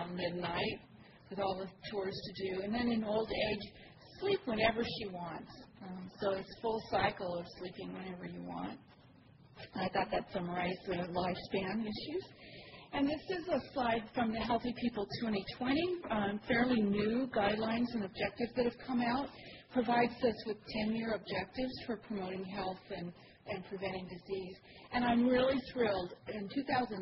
around midnight with all the chores to do. And then in old age, sleep whenever she wants. So it's full cycle of sleeping whenever you want. I thought that summarized the lifespan issues. And this is a slide from the Healthy People 2020, fairly new guidelines and objectives that have come out. Provides us with 10-year objectives for promoting health and preventing disease. And I'm really thrilled. In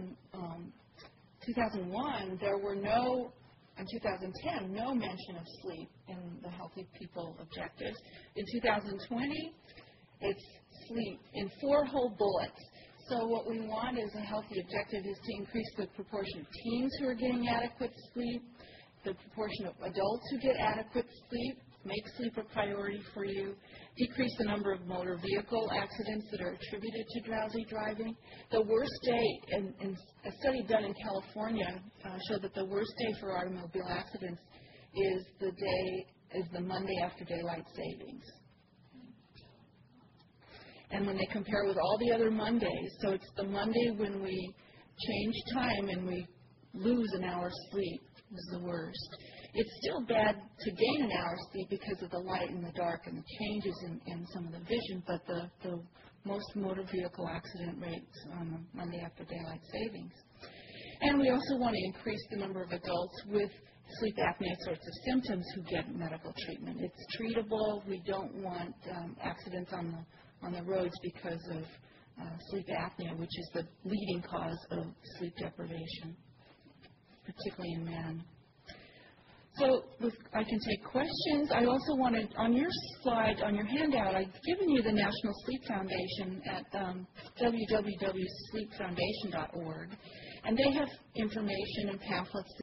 2001, there were no, in 2010, no mention of sleep in the Healthy People objectives. In 2020, it's sleep in 4 whole bullets. So what we want as a healthy objective is to increase the proportion of teens who are getting adequate sleep, the proportion of adults who get adequate sleep, make sleep a priority for you, decrease the number of motor vehicle accidents that are attributed to drowsy driving. The worst day, in a study done in California showed that the worst day for automobile accidents is the Monday after daylight savings. And when they compare with all the other Mondays, so it's the Monday when we change time and we lose an hour's sleep is the worst. It's still bad to gain an hour's sleep because of the light and the dark and the changes in some of the vision, but the most motor vehicle accident rates on the Monday after daylight savings. And we also want to increase the number of adults with sleep apnea sorts of symptoms who get medical treatment. It's treatable. We don't want accidents on the roads because of sleep apnea, which is the leading cause of sleep deprivation, particularly in men. So I can take questions. I also wanted, on your slide, on your handout, I've given you the National Sleep Foundation at www.sleepfoundation.org, and they have information and pamphlets